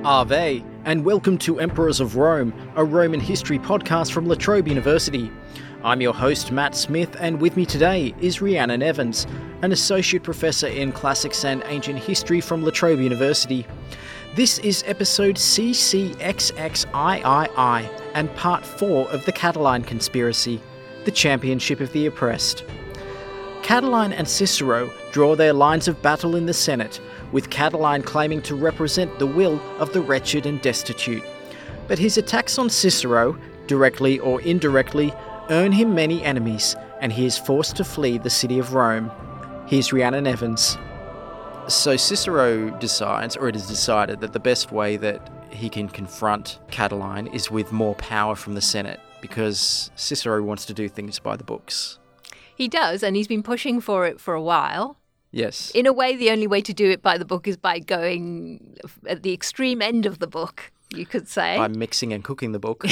Ave, and welcome to Emperors of Rome, a Roman history podcast from La Trobe University. I'm your host, Matt Smith, and with me today is Rhiannon Evans, an Associate Professor in Classics and Ancient History from La Trobe University. This is episode CCXXIII and part 4 of the Catiline Conspiracy, the Championship of the Oppressed. Catiline and Cicero draw their lines of battle in the Senate, with Catiline claiming to represent the will of the wretched and destitute. But his attacks on Cicero, directly or indirectly, earn him many enemies, and he is forced to flee the city of Rome. Here's Rhiannon Evans. So Cicero decides, or it is decided, that the best way that he can confront Catiline is with more power from the Senate, because Cicero wants to do things by the books. He does, and he's been pushing for it for a while. Yes. In a way, the only way to do it by the book is by going at the extreme end of the book, you could say. By mixing and cooking the book.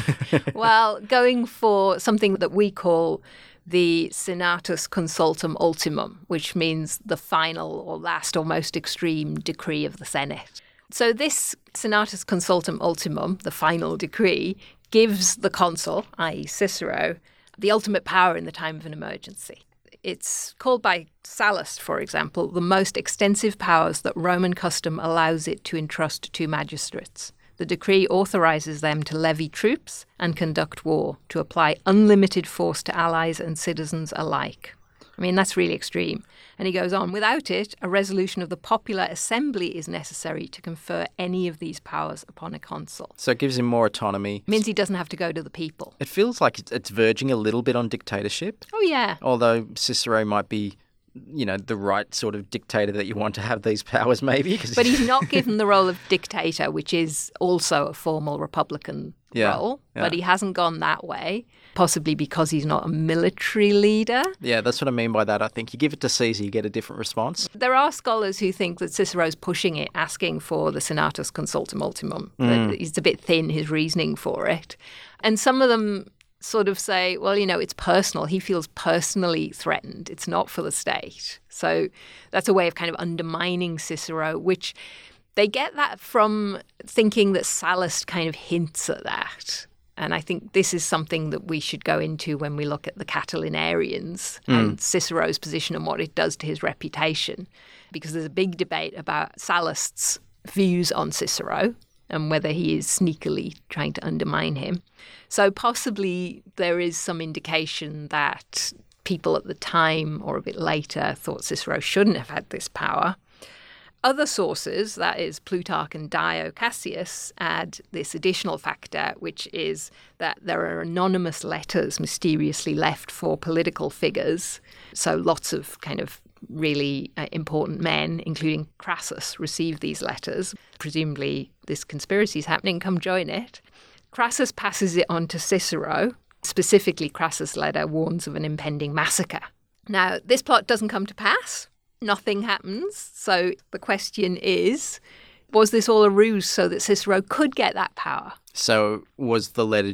Well, going for something that we call the Senatus Consultum Ultimum, which means the final or last or most extreme decree of the Senate. So this Senatus Consultum Ultimum, the final decree, gives the consul, i.e. Cicero, the ultimate power in the time of an emergency. It's called by Sallust, for example, the most extensive powers that Roman custom allows it to entrust to magistrates. The decree authorizes them to levy troops and conduct war, to apply unlimited force to allies and citizens alike. I mean, that's really extreme. And he goes on, without it, a resolution of the popular assembly is necessary to confer any of these powers upon a consul. So it gives him more autonomy. It means he doesn't have to go to the people. It feels like it's verging a little bit on dictatorship. Oh, yeah. Although Cicero might be, the right sort of dictator that you want to have these powers, maybe. But he's not given the role of dictator, which is also a formal republican role. Yeah. But he hasn't gone that way, possibly because he's not a military leader. Yeah, that's what I mean by that. I think you give it to Caesar, you get a different response. There are scholars who think that Cicero's pushing it, asking for the Senatus Consultum Ultimum. That he's a bit thin, his reasoning for it. And some of them sort of say, well, it's personal. He feels personally threatened. It's not for the state. So that's a way of kind of undermining Cicero, which they get that from thinking that Sallust kind of hints at that. And I think this is something that we should go into when we look at the Catilinarians and Cicero's position and what it does to his reputation. Because there's a big debate about Sallust's views on Cicero and whether he is sneakily trying to undermine him. So possibly there is some indication that people at the time or a bit later thought Cicero shouldn't have had this power. Other sources, that is Plutarch and Dio Cassius, add this additional factor, which is that there are anonymous letters mysteriously left for political figures. So lots of kind of really important men, including Crassus, receive these letters. Presumably this conspiracy is happening, come join it. Crassus passes it on to Cicero. Specifically, Crassus' letter warns of an impending massacre. Now, this plot doesn't come to pass. Nothing happens. So the question is, was this all a ruse so that Cicero could get that power? So was the letter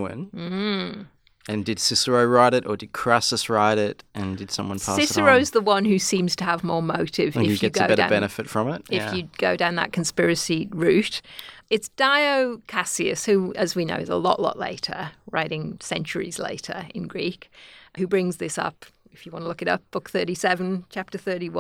genuine? And did Cicero write it, or did Crassus write it, and did someone pass it on? Cicero's the one who seems to have more motive. And he gets a better benefit from it? If you go down that conspiracy route. It's Dio Cassius, who, as we know, is a lot later, writing centuries later in Greek, who brings this up. If you want to look it up, Book 37, Chapter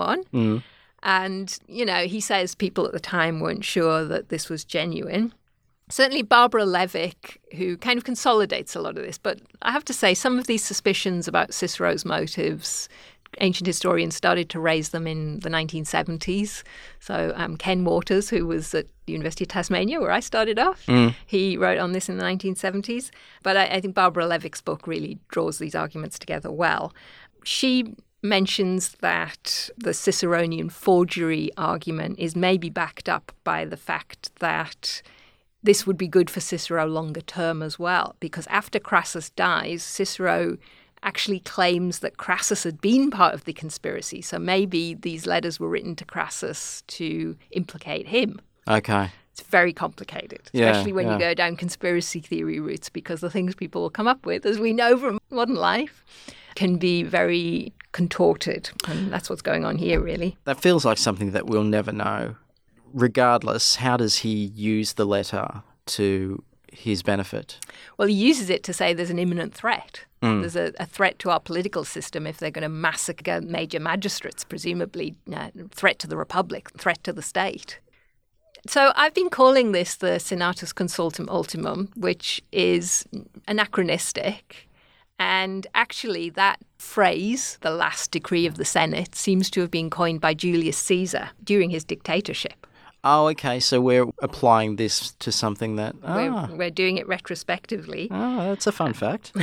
31. And, he says people at the time weren't sure that this was genuine. Certainly Barbara Levick, who kind of consolidates a lot of this. But I have to say, some of these suspicions about Cicero's motives, ancient historians started to raise them in the 1970s. So Ken Waters, who was at the University of Tasmania, where I started off, he wrote on this in the 1970s. But I think Barbara Levick's book really draws these arguments together well. She mentions that the Ciceronian forgery argument is maybe backed up by the fact that this would be good for Cicero longer term as well, because after Crassus dies, Cicero actually claims that Crassus had been part of the conspiracy. So maybe these letters were written to Crassus to implicate him. Okay. It's very complicated, especially when you go down conspiracy theory routes, because the things people will come up with, as we know from modern life, can be very contorted. And that's what's going on here, really. That feels like something that we'll never know. regardless, how does he use the letter to his benefit? Well, he uses it to say there's an imminent threat. There's a threat to our political system if they're going to massacre major magistrates, presumably threat to the Republic, threat to the state. So I've been calling this the Senatus Consultum Ultimum, which is anachronistic. And actually that phrase, the last decree of the Senate, seems to have been coined by Julius Caesar during his dictatorship. Oh, okay. So we're applying this to something that... We're doing it retrospectively. Oh, that's a fun fact.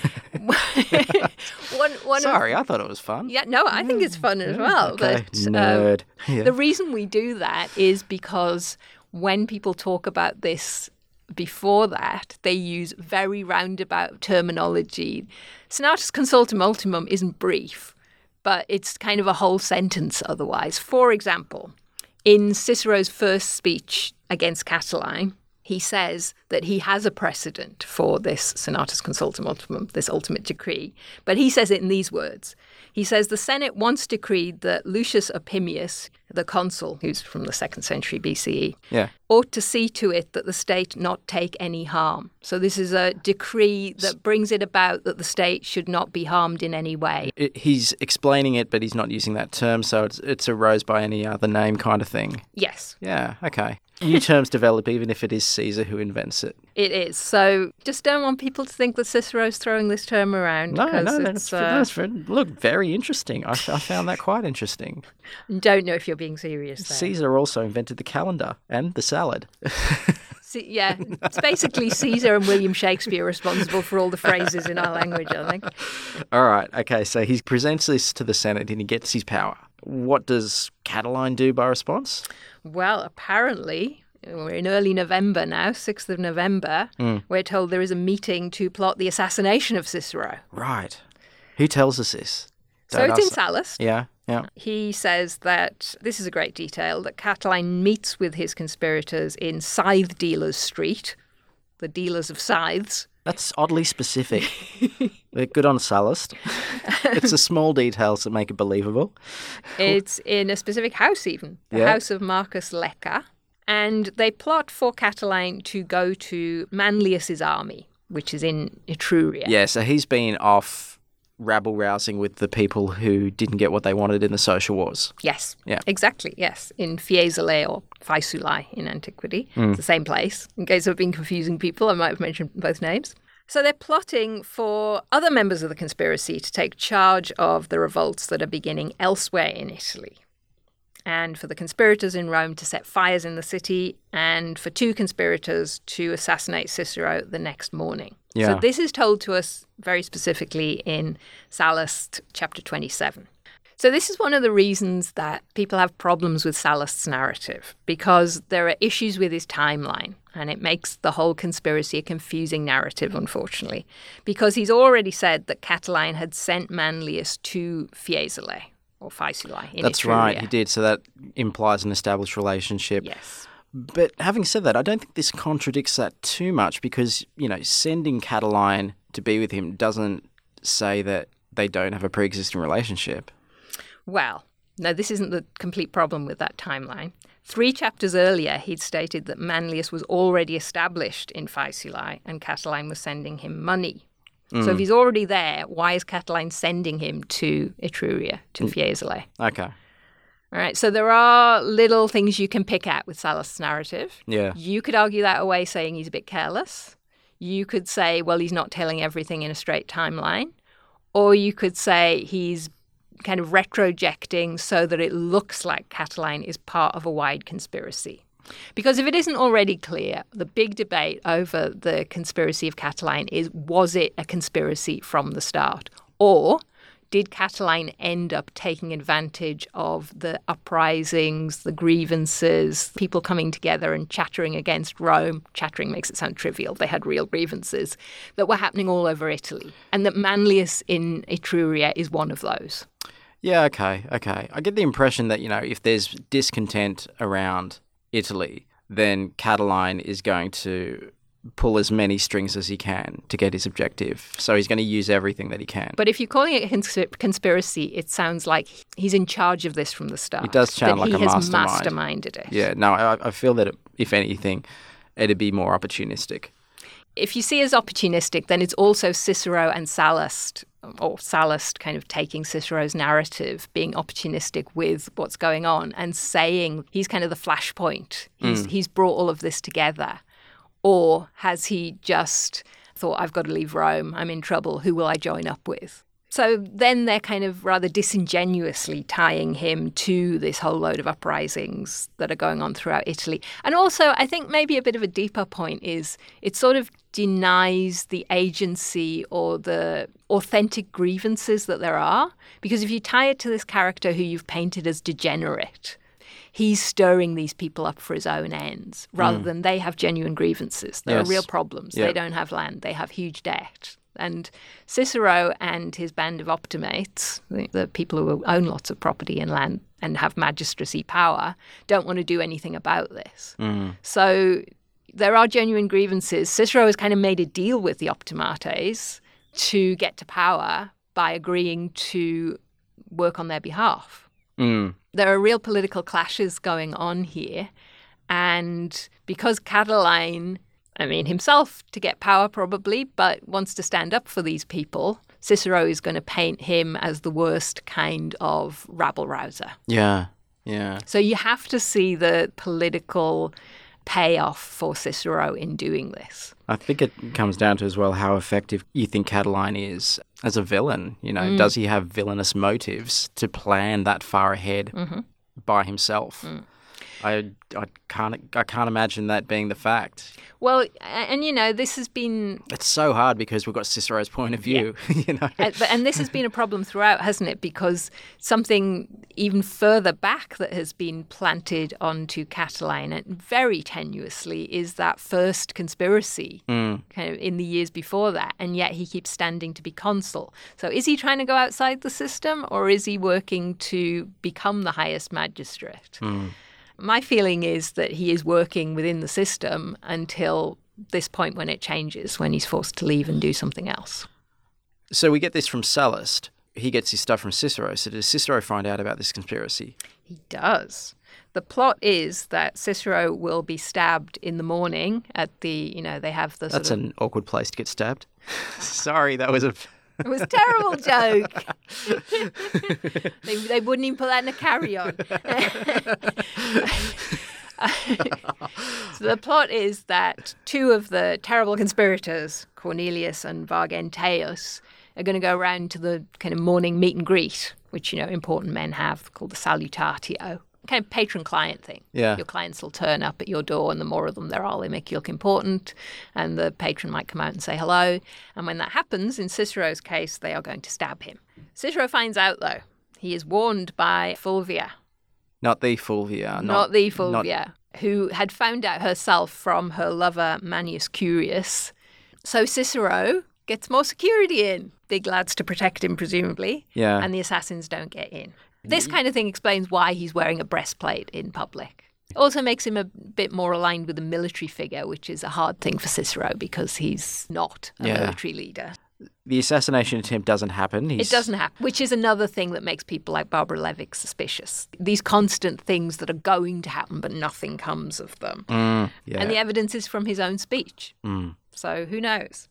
Sorry, I thought it was fun. Yeah, no, I think it's fun as well. Okay. But Nerd. the reason we do that is because when people talk about this before that, they use very roundabout terminology. Senatus Consultum Ultimum isn't brief, but it's kind of a whole sentence otherwise. For example, in Cicero's first speech against Catiline, he says that he has a precedent for this Senatus Consultum Ultimum, this ultimate decree. But he says it in these words. He says the Senate once decreed that Lucius Opimius, the consul, who's from the 2nd century BCE, ought to see to it that the state not take any harm. So this is a decree that brings it about that the state should not be harmed in any way. He's explaining it, but he's not using that term, so it's a rose by any other name kind of thing. Yes. Yeah, okay. New terms develop even if it is Caesar who invents it. It is. So just don't want people to think that Cicero's throwing this term around. No, look, very interesting. I found that quite interesting. Don't know if you're being serious there. Caesar also invented the calendar and the salad. Yeah, it's basically Caesar and William Shakespeare responsible for all the phrases in our language, I think. All right, okay, so he presents this to the Senate and he gets his power. What does Catiline do by response? Well, apparently, we're in early November now, 6th of November. We're told there is a meeting to plot the assassination of Cicero. Right. Who tells us this? So it's in Sallust. Yeah. He says that, this is a great detail, that Catiline meets with his conspirators in Scythe Dealers Street, the dealers of scythes. That's oddly specific. They're good on Sallust. It's the small details that make it believable. It's in a specific house even, the house of Marcus Lecca. And they plot for Catiline to go to Manlius's army, which is in Etruria. Yeah, so he's been off rabble-rousing with the people who didn't get what they wanted in the social wars. Yes, yeah, exactly, yes. In Fiesole or Faesulae in antiquity. It's the same place. In case I've been confusing people, I might have mentioned both names. So they're plotting for other members of the conspiracy to take charge of the revolts that are beginning elsewhere in Italy. And for the conspirators in Rome to set fires in the city, and for 2 conspirators to assassinate Cicero the next morning. Yeah. So this is told to us very specifically in Sallust chapter 27. So this is one of the reasons that people have problems with Sallust's narrative, because there are issues with his timeline, and it makes the whole conspiracy a confusing narrative, unfortunately, because he's already said that Catiline had sent Manlius to Fiesole, or Faesulae in That's Etruria. right, he did. So that implies an established relationship. Yes. But having said that, I don't think this contradicts that too much because, sending Catiline to be with him doesn't say that they don't have a pre-existing relationship. Well, no, this isn't the complete problem with that timeline. 3 chapters earlier, he'd stated that Manlius was already established in Faesulae and Catiline was sending him money. So if he's already there, why is Catiline sending him to Etruria, to Fiesole? Okay. All right, so there are little things you can pick at with Sallust's narrative. Yeah. You could argue that away, saying he's a bit careless. You could say, well, he's not telling everything in a straight timeline. Or you could say he's kind of retrojecting so that it looks like Catiline is part of a wide conspiracy. Because if it isn't already clear, the big debate over the conspiracy of Catiline is, was it a conspiracy from the start? Or did Catiline end up taking advantage of the uprisings, the grievances, people coming together and chattering against Rome? Chattering makes it sound trivial. They had real grievances that were happening all over Italy. And that Manlius in Etruria is one of those. Yeah, okay. I get the impression that, if there's discontent around Italy, then Catiline is going to pull as many strings as he can to get his objective. So he's going to use everything that he can. But if you're calling it a conspiracy, it sounds like he's in charge of this from the start. It does sound like a mastermind. He has masterminded it. Yeah, no, I feel that, if anything, it'd be more opportunistic. If you see as opportunistic, then it's also Cicero and Sallust, or Sallust kind of taking Cicero's narrative, being opportunistic with what's going on and saying he's kind of the flashpoint. He's brought all of this together. Or has he just thought, I've got to leave Rome, I'm in trouble, who will I join up with? So then they're kind of rather disingenuously tying him to this whole load of uprisings that are going on throughout Italy. And also, I think maybe a bit of a deeper point is it sort of denies the agency or the authentic grievances that there are. Because if you tie it to this character who you've painted as degenerate, he's stirring these people up for his own ends rather than they have genuine grievances. There are real problems. They don't have land. They have huge debt. And Cicero and his band of optimates, the people who own lots of property and land and have magistracy power, don't want to do anything about this. So there are genuine grievances. Cicero has kind of made a deal with the optimates to get to power by agreeing to work on their behalf. There are real political clashes going on here. And because Catiline, himself to get power probably, but wants to stand up for these people, Cicero is going to paint him as the worst kind of rabble-rouser. Yeah. So you have to see the political payoff for Cicero in doing this. I think it comes down to as well how effective you think Catiline is as a villain. Does he have villainous motives to plan that far ahead by himself? I can't imagine that being the fact. Well, and this has been... It's so hard because we've got Cicero's point of view. Yeah. And this has been a problem throughout, hasn't it? Because something even further back that has been planted onto Catiline, and very tenuously, is that first conspiracy kind of in the years before that. And yet he keeps standing to be consul. So is he trying to go outside the system, or is he working to become the highest magistrate? My feeling is that he is working within the system until this point when it changes, when he's forced to leave and do something else. So we get this from Sallust. He gets his stuff from Cicero. So does Cicero find out about this conspiracy? He does. The plot is that Cicero will be stabbed in the morning at the, they have the That's an awkward place to get stabbed. Sorry, that was a... It was a terrible joke. They wouldn't even put that in a carry-on. So the plot is that two of the terrible conspirators, Cornelius and Vargenteus, are going to go around to the kind of morning meet and greet, which, important men have, called the salutatio. Kind of patron-client thing. Yeah. Your clients will turn up at your door, and the more of them there are, they make you look important, and the patron might come out and say hello. And when that happens, in Cicero's case, they are going to stab him. Cicero finds out, though. He is warned by Fulvia. Not the Fulvia. Not the Fulvia, who had found out herself from her lover Manius Curius. So Cicero gets more security in. Big lads to protect him, presumably. Yeah. And the assassins don't get in. This kind of thing explains why he's wearing a breastplate in public. It also makes him a bit more aligned with a military figure, which is a hard thing for Cicero because he's not a military leader. The assassination attempt doesn't happen. It doesn't happen, which is another thing that makes people like Barbara Levick suspicious. These constant things that are going to happen, but nothing comes of them. And the evidence is from his own speech. So who knows?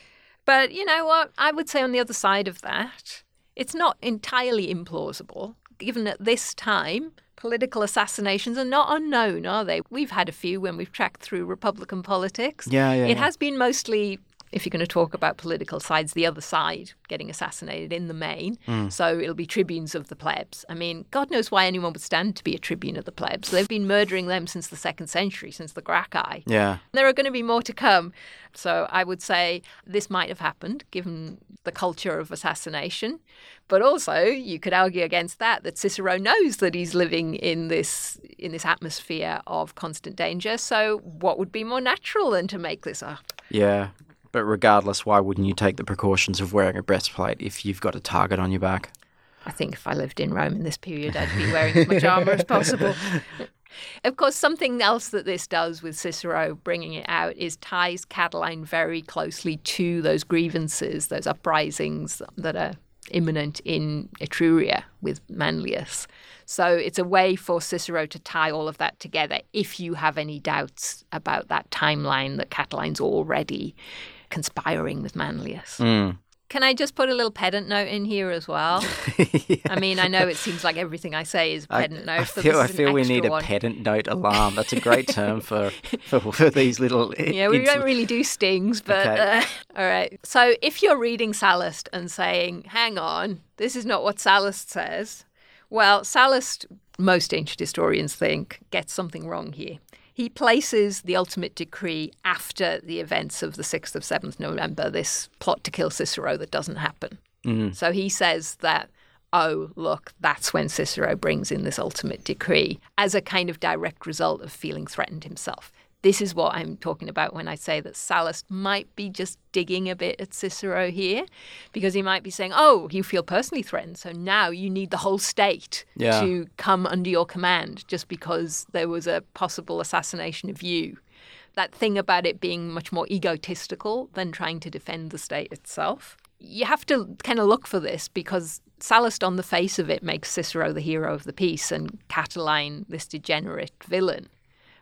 But you know what? I would say on the other side of that, it's not entirely implausible, given at this time, political assassinations are not unknown, are they? We've had a few when we've tracked through Republican politics. It has been mostly, if you're going to talk about political sides, the other side getting assassinated in the main. So it'll be tribunes of the plebs. God knows why anyone would stand to be a tribune of the plebs. They've been murdering them since the 2nd century, since the Gracchi. Yeah. There are going to be more to come. So I would say this might have happened, given the culture of assassination. But also, you could argue against that Cicero knows that he's living in this atmosphere of constant danger. So what would be more natural than to make this up? Yeah. But regardless, why wouldn't you take the precautions of wearing a breastplate if you've got a target on your back? I think if I lived in Rome in this period, I'd be wearing as much armour as possible. Of course, something else that this does with Cicero bringing it out is ties Catiline very closely to those grievances, those uprisings that are imminent in Etruria with Manlius. So it's a way for Cicero to tie all of that together if you have any doubts about that timeline that Catiline's already conspiring with Manlius. Can I just put a little pedant note in here as well? Yeah. I mean, I know it seems like everything I say is a pedant note. I feel we need a pedant note alarm. That's a great term for these little... Yeah, we don't really do stings, but... Okay. All right. So if you're reading Sallust and saying, hang on, this is not what Sallust says, well, Sallust, most ancient historians think, gets something wrong here. He places the ultimate decree after the events of the 6th of 7th November, this plot to kill Cicero that doesn't happen. So he says that, oh, look, that's when Cicero brings in this ultimate decree as a kind of direct result of feeling threatened himself. This is what I'm talking about when I say that Sallust might be just digging a bit at Cicero here, because he might be saying, oh, you feel personally threatened, so now you need the whole state to come under your command just because there was a possible assassination of you. That thing about it being much more egotistical than trying to defend the state itself. You have to kind of look for this because Sallust on the face of it makes Cicero the hero of the piece and Catiline this degenerate villain.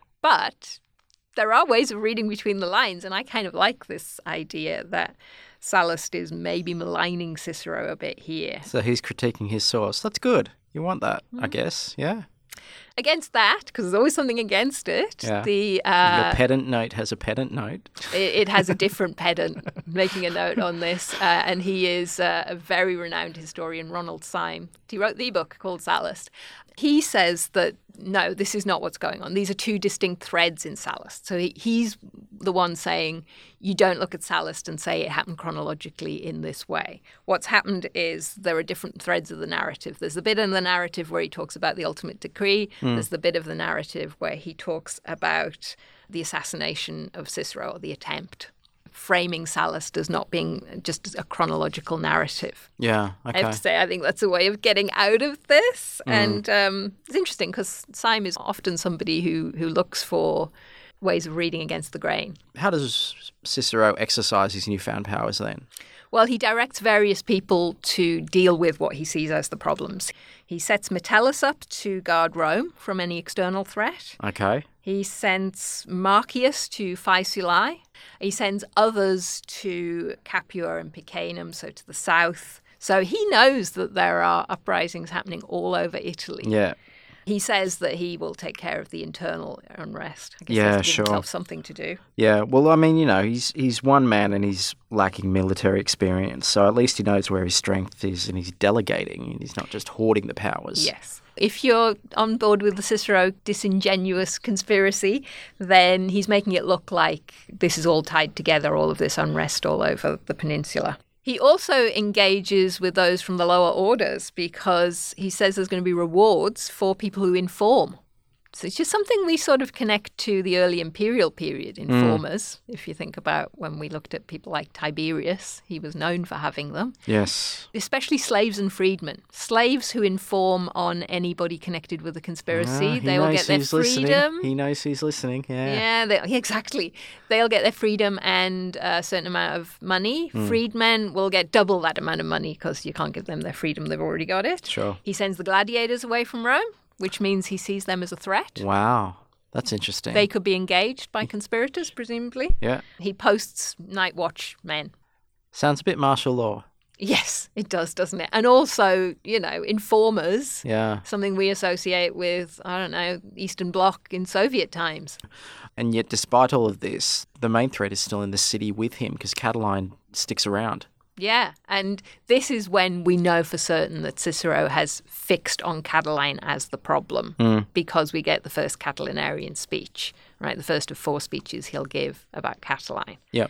But there are ways of reading between the lines, and I kind of like this idea that Sallust is maybe maligning Cicero a bit here. So he's critiquing his source. That's good. You want that, I guess, yeah. Against that, because there's always something against it, your pedant note has a pedant note. It has a different pedant making a note on this, and he is a very renowned historian, Ronald Syme. He wrote the book called Sallust. He says that, no, this is not what's going on. These are two distinct threads in Sallust. So he's the one saying, you don't look at Sallust and say it happened chronologically in this way. What's happened is there are different threads of the narrative. There's the bit in the narrative where he talks about the ultimate decree. There's the bit of the narrative where he talks about the assassination of Cicero, or the attempt, framing Sallust as not being just a chronological narrative. Yeah, okay. I have to say, I think that's a way of getting out of this. And it's interesting because Syme is often somebody who looks for ways of reading against the grain. How does Cicero exercise his newfound powers then? Well, he directs various people to deal with what he sees as the problems. He sets Metellus up to guard Rome from any external threat. Okay. He sends Marcius to Faesulae. He sends others to Capua and Picenum, so to the south. So he knows that there are uprisings happening all over Italy. Yeah. He says that he will take care of the internal unrest. I guess yeah, he has to give sure. himself something to do. Yeah, well, I mean, he's one man and he's lacking military experience, so at least he knows where his strength is and he's delegating and he's not just hoarding the powers. Yes. If you're on board with the Cicero disingenuous conspiracy, then he's making it look like this is all tied together, all of this unrest all over the peninsula. He also engages with those from the lower orders because he says there's going to be rewards for people who inform. So it's just something we sort of connect to the early imperial period, informers. If you think about when we looked at people like Tiberius, he was known for having them. Yes. Especially slaves and freedmen. Slaves who inform on anybody connected with a conspiracy. They will get their freedom. He knows who's listening, yeah. Yeah, exactly. They'll get their freedom and a certain amount of money. Freedmen will get double that amount of money because you can't give them their freedom. They've already got it. Sure. He sends the gladiators away from Rome, which means he sees them as a threat. Wow, that's interesting. They could be engaged by conspirators, presumably. Yeah. He posts night watch men. Sounds a bit martial law. Yes, it does, doesn't it? And also, informers. Yeah. Something we associate with, I don't know, Eastern Bloc in Soviet times. And yet, despite all of this, the main threat is still in the city with him because Catiline sticks around. Yeah, and this is when we know for certain that Cicero has fixed on Catiline as the problem because we get the first Catilinarian speech, right? The first of 4 speeches he'll give about Catiline. Yep.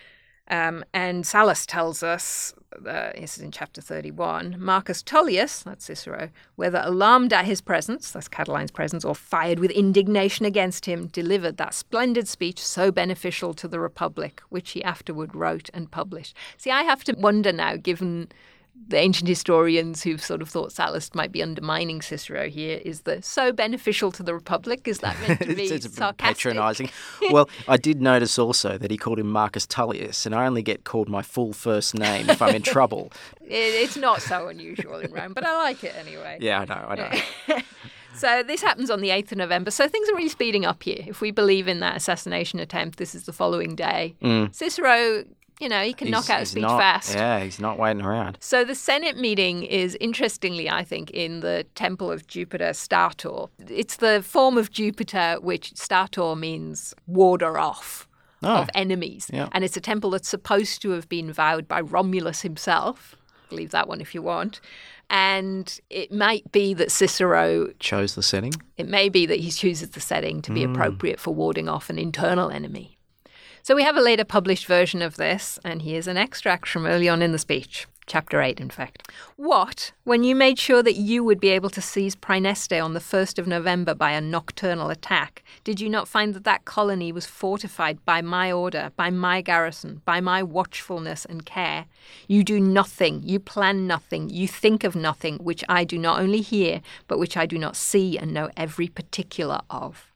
And Sallust tells us, this is in chapter 31, Marcus Tullius, that's Cicero, whether alarmed at his presence, that's Catiline's presence, or fired with indignation against him, delivered that splendid speech so beneficial to the Republic, which he afterward wrote and published. See, I have to wonder now, given the ancient historians who've sort of thought Sallust might be undermining Cicero here is the so beneficial to the Republic. Is that meant to be it's sarcastic? patronising. Well, I did notice also that he called him Marcus Tullius, and I only get called my full first name if I'm in trouble. It's not so unusual in Rome, but I like it anyway. Yeah, I know. So this happens on the 8th of November. So things are really speeding up here. If we believe in that assassination attempt, this is the following day. Cicero, he can knock out a speech fast. Yeah, he's not waiting around. So the Senate meeting is, interestingly, I think, in the temple of Jupiter Stator. It's the form of Jupiter which Stator means warder off of enemies. Yeah. And it's a temple that's supposed to have been vowed by Romulus himself. Believe that one if you want. And it might be that Cicero chose the setting. It may be that he chooses the setting to be appropriate for warding off an internal enemy. So we have a later published version of this, and here's an extract from early on in the speech. Chapter 8, in fact. What, when you made sure that you would be able to seize Praeneste on the 1st of November by a nocturnal attack, did you not find that that colony was fortified by my order, by my garrison, by my watchfulness and care? You do nothing, you plan nothing, you think of nothing, which I do not only hear, but which I do not see and know every particular of.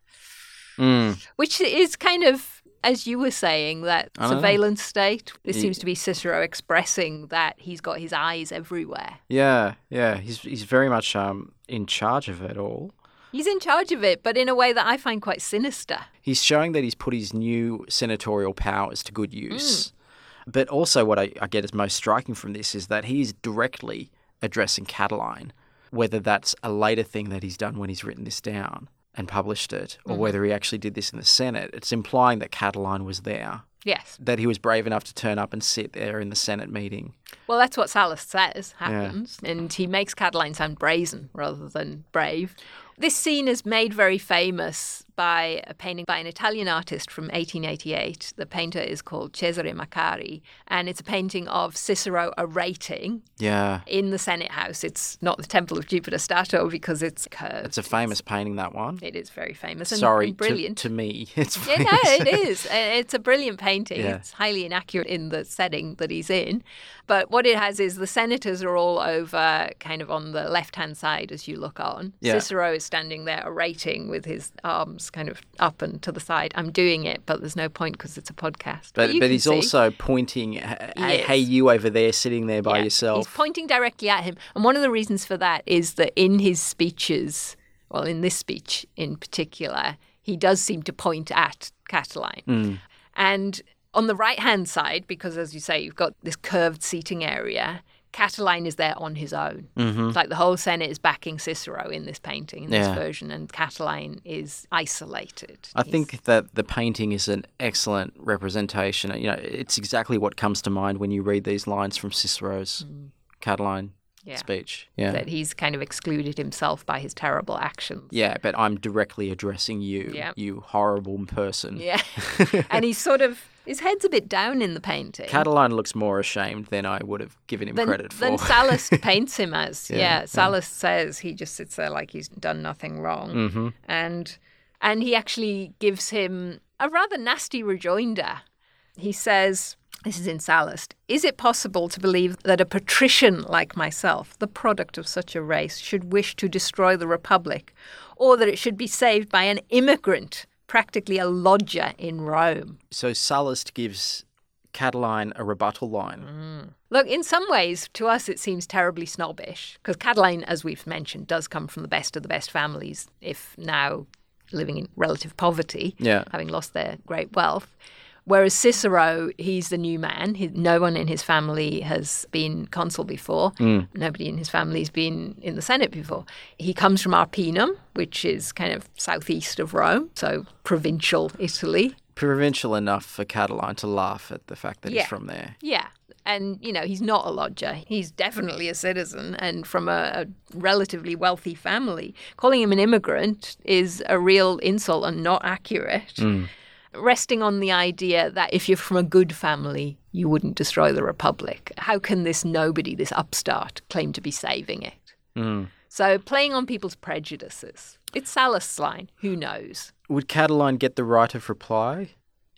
Which is kind of, as you were saying, that surveillance state. This seems to be Cicero expressing that he's got his eyes everywhere. Yeah. He's very much in charge of it all. He's in charge of it, but in a way that I find quite sinister. He's showing that he's put his new senatorial powers to good use. But also what I get as most striking from this is that he's directly addressing Catiline, whether that's a later thing that he's done when he's written this down and published it, or whether he actually did this in the Senate. It's implying that Catiline was there. Yes. That he was brave enough to turn up and sit there in the Senate meeting. Well, that's what Sallust says happens. Yeah. And he makes Catiline sound brazen rather than brave. This scene is made very famous by a painting by an Italian artist from 1888. The painter is called Cesare Maccari, and it's a painting of Cicero orating in the Senate House. It's not the Temple of Jupiter Stator because it's curved. It's a famous painting, that one. It is very famous and brilliant. To me, it's famous. Yeah, no, it is. It's a brilliant painting. Yeah. It's highly inaccurate in the setting that he's in. But what it has is the senators are all over kind of on the left-hand side as you look on. Yeah. Cicero is standing there orating with his arms kind of up and to the side. I'm doing it, but there's no point because it's a podcast. But he's also pointing, hey, you over there sitting there by yourself. He's pointing directly at him. And one of the reasons for that is that in his speeches, well, in this speech in particular, he does seem to point at Catiline. And on the right-hand side, because as you say, you've got this curved seating area, Catiline is there on his own. It's like the whole Senate is backing Cicero in this painting, in this version, and Catiline is isolated. I think that the painting is an excellent representation. It's exactly what comes to mind when you read these lines from Cicero's Catiline speech. Yeah. That he's kind of excluded himself by his terrible actions. Yeah, but I'm directly addressing you, you horrible person. Yeah. And he's sort of, his head's a bit down in the painting. Catiline looks more ashamed than I would have given him credit for. Than Sallust paints him as. Sallust says he just sits there like he's done nothing wrong. And he actually gives him a rather nasty rejoinder. He says, this is in Sallust, is it possible to believe that a patrician like myself, the product of such a race, should wish to destroy the Republic, or that it should be saved by an immigrant, practically a lodger in Rome? So Sallust gives Catiline a rebuttal line. Look, in some ways, to us, it seems terribly snobbish, because Catiline, as we've mentioned, does come from the best of the best families, if now living in relative poverty, having lost their great wealth. Whereas Cicero, he's the new man. No one in his family has been consul before. Nobody in his family has been in the Senate before. He comes from Arpinum, which is kind of southeast of Rome, so provincial Italy. Provincial enough for Catiline to laugh at the fact that he's from there. Yeah. And, he's not a lodger. He's definitely a citizen and from a relatively wealthy family. Calling him an immigrant is a real insult and not accurate. Resting on the idea that if you're from a good family, you wouldn't destroy the Republic. How can this nobody, this upstart, claim to be saving it? So playing on people's prejudices. It's Sallust's line. Who knows? Would Catiline get the right of reply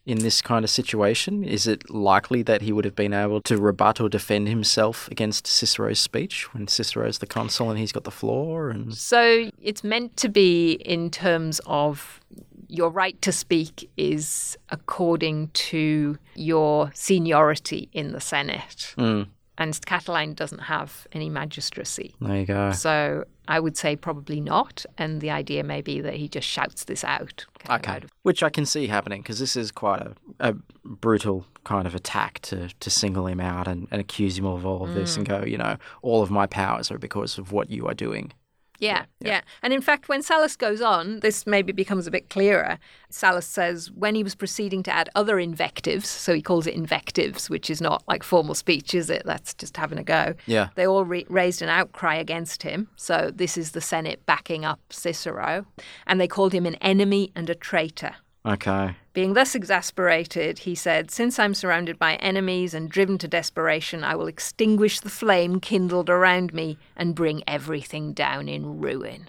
in this kind of situation? Is it likely that he would have been able to rebut or defend himself against Cicero's speech when Cicero's the consul and he's got the floor? And So it's meant to be in terms of your right to speak is according to your seniority in the Senate. And Catiline doesn't have any magistracy. There you go. So I would say probably not. And the idea may be that he just shouts this out. Okay. Which I can see happening, because this is quite a brutal kind of attack to single him out and accuse him of all of this and go, all of my powers are because of what you are doing. Yeah. And in fact, when Sallust goes on, this maybe becomes a bit clearer. Sallust says when he was proceeding to add other invectives, so he calls it invectives, which is not like formal speech, is it? That's just having a go. Yeah. They all raised an outcry against him. So this is the Senate backing up Cicero. And they called him an enemy and a traitor. Okay. Being thus exasperated, he said, "Since I'm surrounded by enemies and driven to desperation, I will extinguish the flame kindled around me and bring everything down in ruin."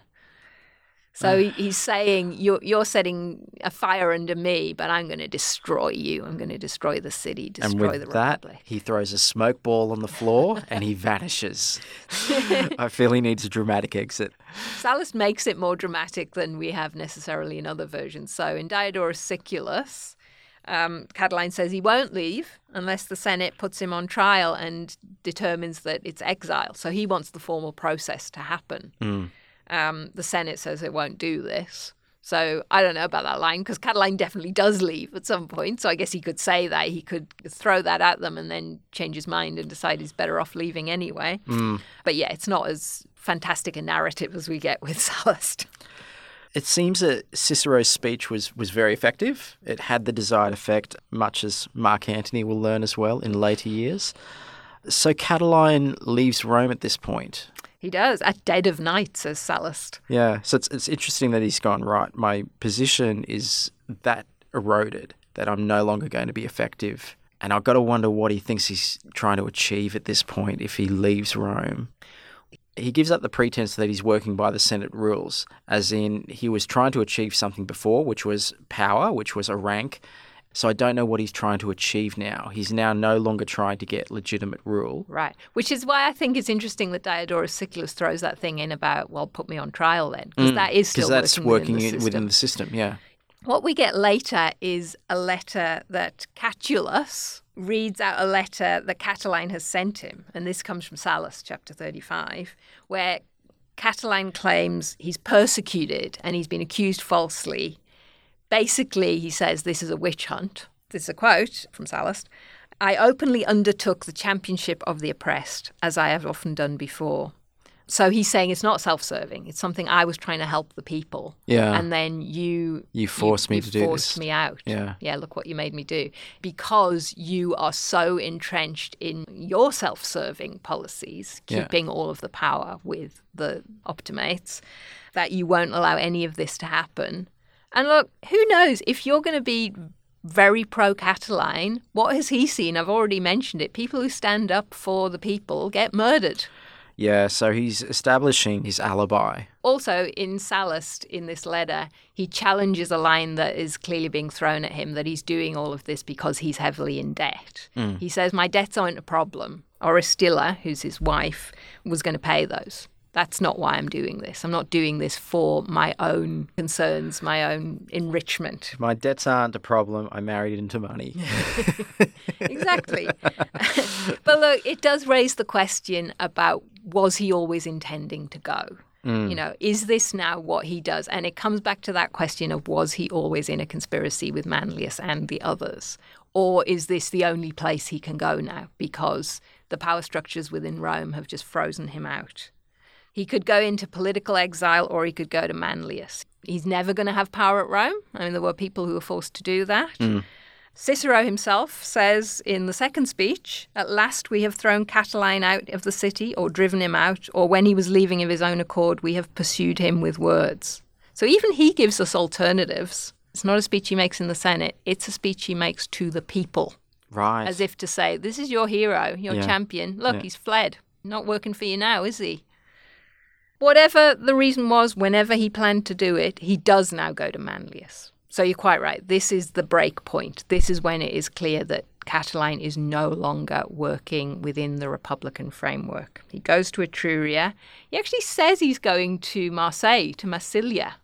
So he's saying, you're setting a fire under me, but I'm going to destroy you. I'm going to destroy the city, destroy the that, republic. He throws a smoke ball on the floor and he vanishes. I feel he needs a dramatic exit. Sallust makes it more dramatic than we have necessarily in other versions. So in Diodorus Siculus, Catiline says he won't leave unless the Senate puts him on trial and determines that it's exile. So he wants the formal process to happen. The Senate says it won't do this. So I don't know about that line, because Catiline definitely does leave at some point. So I guess he could say that. He could throw that at them and then change his mind and decide he's better off leaving anyway. But yeah, it's not as fantastic a narrative as we get with Sallust. It seems that Cicero's speech was very effective. It had the desired effect, much as Mark Antony will learn as well in later years. So Catiline leaves Rome at this point. He does, at dead of night, says Sallust. Yeah, so it's interesting that he's gone, right, my position is that eroded, that I'm no longer going to be effective. And I've got to wonder what he thinks he's trying to achieve at this point if he leaves Rome. He gives up the pretense that he's working by the Senate rules, as in he was trying to achieve something before, which was power, which was a rank. So I don't know what he's trying to achieve now. He's now no longer trying to get legitimate rule. Right. Which is why I think it's interesting that Diodorus Siculus throws that thing in about, well, put me on trial then. Because that is still working within the system, yeah. What we get later is a letter that Catulus reads out, a letter that Catiline has sent him. And this comes from Sallust, chapter 35, where Catiline claims he's persecuted and he's been accused falsely. Basically, he says this is a witch hunt. This is a quote from Sallust. "I openly undertook the championship of the oppressed, as I have often done before." So he's saying it's not self-serving. It's something I was trying to help the people. Yeah. And then you forced me to do this. Forced me out. Yeah. Yeah, look what you made me do. Because you are so entrenched in your self-serving policies, keeping all of the power with the optimates, that you won't allow any of this to happen. And look, who knows, if you're going to be very pro-Catiline, what has he seen? I've already mentioned it. People who stand up for the people get murdered. Yeah, so he's establishing his alibi. Also, in Sallust, in this letter, he challenges a line that is clearly being thrown at him, that he's doing all of this because he's heavily in debt. He says, my debts aren't a problem. Orestilla, who's his wife, was going to pay those. That's not why I'm doing this. I'm not doing this for my own concerns, my own enrichment. My debts aren't a problem. I married into money. Exactly. But look, it does raise the question about, was he always intending to go? Is this now what he does? And it comes back to that question of, was he always in a conspiracy with Manlius and the others? Or is this the only place he can go now because the power structures within Rome have just frozen him out? He could go into political exile or he could go to Manlius. He's never going to have power at Rome. I mean, there were people who were forced to do that. Cicero himself says in the second speech, "At last we have thrown Catiline out of the city or driven him out, or when he was leaving of his own accord, we have pursued him with words." So even he gives us alternatives. It's not a speech he makes in the Senate. It's a speech he makes to the people. Right. As if to say, this is your hero, your champion. Look, he's fled. Not working for you now, is he? Whatever the reason was, whenever he planned to do it, he does now go to Manlius. So you're quite right. This is the break point. This is when it is clear that Catiline is no longer working within the Republican framework. He goes to Etruria. He actually says he's going to Marseille, to Massilia,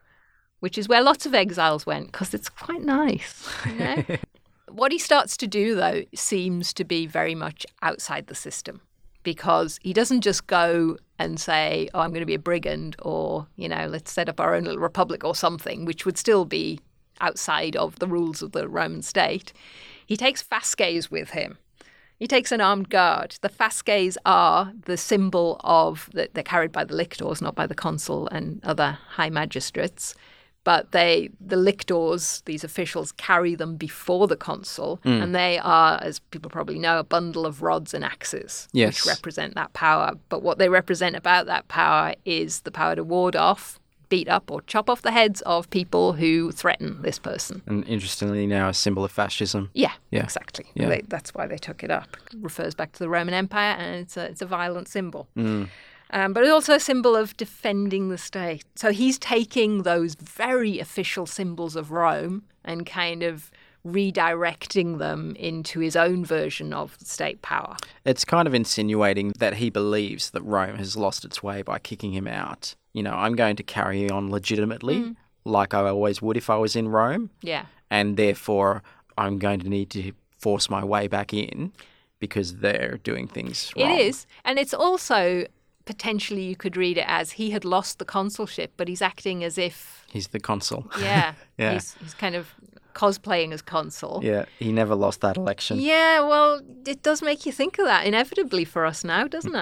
which is where lots of exiles went because it's quite nice. You know? What he starts to do, though, seems to be very much outside the system, because he doesn't just go and say, oh, I'm going to be a brigand, or, let's set up our own little republic or something, which would still be outside of the rules of the Roman state. He takes fasces with him. He takes an armed guard. The fasces are the symbol of, they're carried by the lictors, not by the consul and other high magistrates. But the lictors, these officials, carry them before the consul, and they are, as people probably know, a bundle of rods and axes, which represent that power. But what they represent about that power is the power to ward off, beat up, or chop off the heads of people who threaten this person. And interestingly now a symbol of fascism. Yeah. Exactly. Yeah. That's why they took it up. It refers back to the Roman Empire, and it's a violent symbol. But it's also a symbol of defending the state. So he's taking those very official symbols of Rome and kind of redirecting them into his own version of state power. It's kind of insinuating that he believes that Rome has lost its way by kicking him out. I'm going to carry on legitimately, like I always would if I was in Rome. Yeah. And therefore, I'm going to need to force my way back in because they're doing things wrong. It is. And it's also... potentially you could read it as he had lost the consulship, but he's acting as if... he's the consul. Yeah. He's kind of cosplaying as consul. Yeah, he never lost that election. Yeah, well, it does make you think of that inevitably for us now, doesn't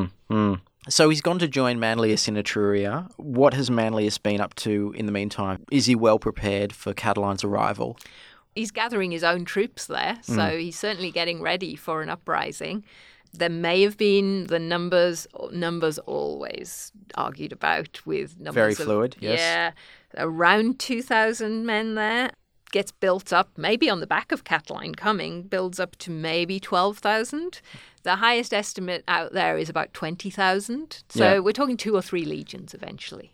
it? So he's gone to join Manlius in Etruria. What has Manlius been up to in the meantime? Is he well prepared for Catiline's arrival? He's gathering his own troops there, so he's certainly getting ready for an uprising. There may have been the numbers always argued about with numbers. Very fluid, yes. Yeah, around 2,000 men there. Gets built up, maybe on the back of Catiline coming, builds up to maybe 12,000. The highest estimate out there is about 20,000. So we're talking 2 or 3 legions eventually.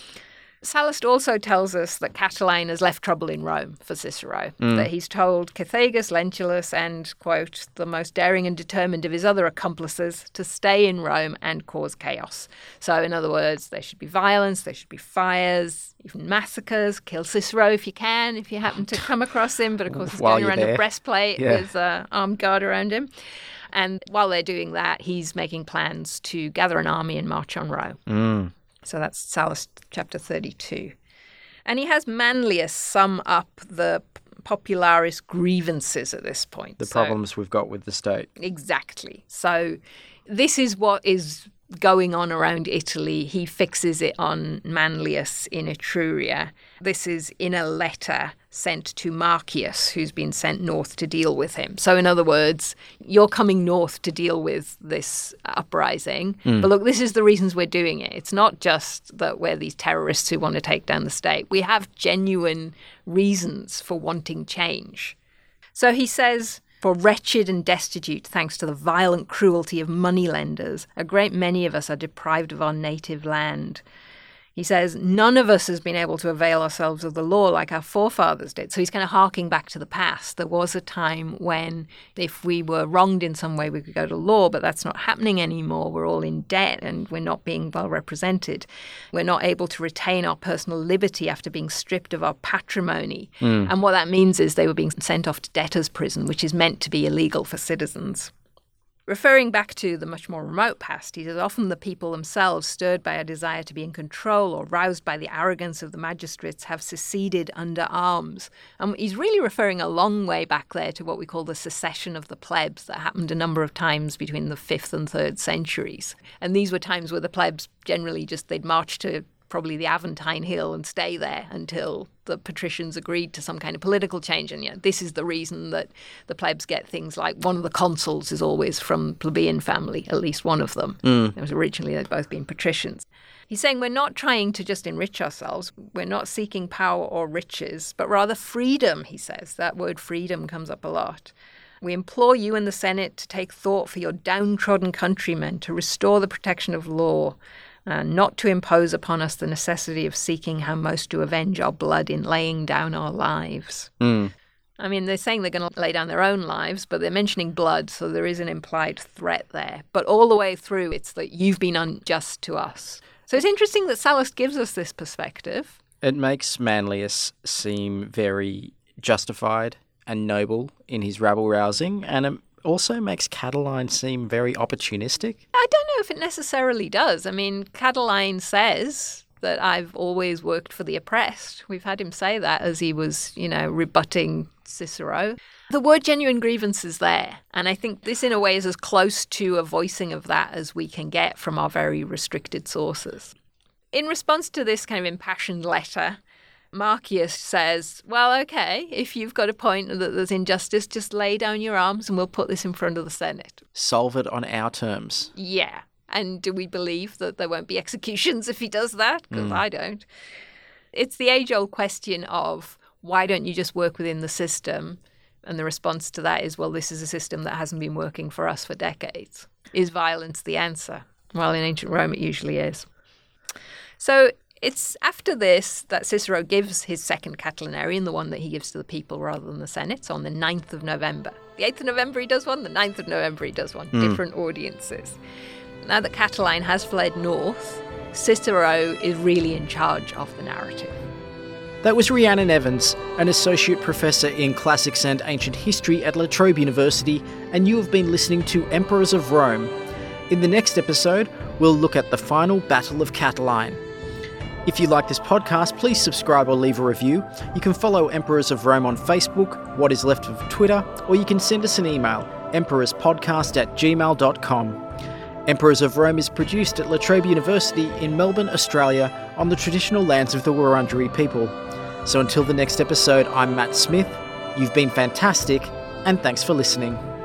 Sallust also tells us that Catiline has left trouble in Rome for Cicero, that he's told Cethegus, Lentulus, and, quote, the most daring and determined of his other accomplices to stay in Rome and cause chaos. So, in other words, there should be violence, there should be fires, even massacres, kill Cicero if you can, if you happen to come across him, but of course he's going around a breastplate with armed guard around him. And while they're doing that, he's making plans to gather an army and march on Rome. So that's Sallust chapter 32. And he has Manlius sum up the popularis grievances at this point. The problems we've got with the state. Exactly. So this is what is going on around Italy. He fixes it on Manlius in Etruria. This is in a letter sent to Marcius, who's been sent north to deal with him. So in other words, you're coming north to deal with this uprising. But look, this is the reasons we're doing it. It's not just that we're these terrorists who want to take down the state. We have genuine reasons for wanting change. So he says, for wretched and destitute, thanks to the violent cruelty of moneylenders, a great many of us are deprived of our native land. He says, none of us has been able to avail ourselves of the law like our forefathers did. So he's kind of harking back to the past. There was a time when if we were wronged in some way, we could go to law, but that's not happening anymore. We're all in debt and we're not being well represented. We're not able to retain our personal liberty after being stripped of our patrimony. And what that means is they were being sent off to debtors' prison, which is meant to be illegal for citizens. Referring back to the much more remote past, he says often the people themselves, stirred by a desire to be in control or roused by the arrogance of the magistrates, have seceded under arms. And he's really referring a long way back there to what we call the secession of the plebs that happened a number of times between the 5th and 3rd centuries. And these were times where the plebs generally they'd march to probably the Aventine Hill and stay there until the patricians agreed to some kind of political change. And this is the reason that the plebs get things like one of the consuls is always from plebeian family, at least one of them. It was originally they'd both been patricians. He's saying we're not trying to just enrich ourselves. We're not seeking power or riches, but rather freedom, he says. That word freedom comes up a lot. We implore you and the Senate to take thought for your downtrodden countrymen, to restore the protection of law, not to impose upon us the necessity of seeking how most to avenge our blood in laying down our lives. I mean, they're saying they're going to lay down their own lives, but they're mentioning blood, so there is an implied threat there. But all the way through, it's that you've been unjust to us. So it's interesting that Sallust gives us this perspective. It makes Manlius seem very justified and noble in his rabble-rousing, and it also makes Catiline seem very opportunistic. I don't know if it necessarily does. I mean, Catiline says that I've always worked for the oppressed. We've had him say that as he was, rebutting Cicero. The word genuine grievance is there. And I think this, in a way, is as close to a voicing of that as we can get from our very restricted sources. In response to this kind of impassioned letter, Marcius says, well, okay, if you've got a point that there's injustice, just lay down your arms and we'll put this in front of the Senate. Solve it on our terms. Yeah. And do we believe that there won't be executions if he does that? Because I don't. It's the age-old question of why don't you just work within the system? And the response to that is, well, this is a system that hasn't been working for us for decades. Is violence the answer? Well, in ancient Rome, it usually is. So it's after this that Cicero gives his second Catilinarian, the one that he gives to the people rather than the Senate, so on the 9th of November. The 8th of November he does one, the 9th of November he does one. Different audiences. Now that Catiline has fled north, Cicero is really in charge of the narrative. That was Rhiannon Evans, an associate professor in classics and ancient history at La Trobe University, and you have been listening to Emperors of Rome. In the next episode, we'll look at the final Battle of Catiline. If you like this podcast, please subscribe or leave a review. You can follow Emperors of Rome on Facebook, What Is Left of Twitter, or you can send us an email, emperorspodcast@gmail.com. Emperors of Rome is produced at La Trobe University in Melbourne, Australia, on the traditional lands of the Wurundjeri people. So until the next episode, I'm Matt Smith. You've been fantastic, and thanks for listening.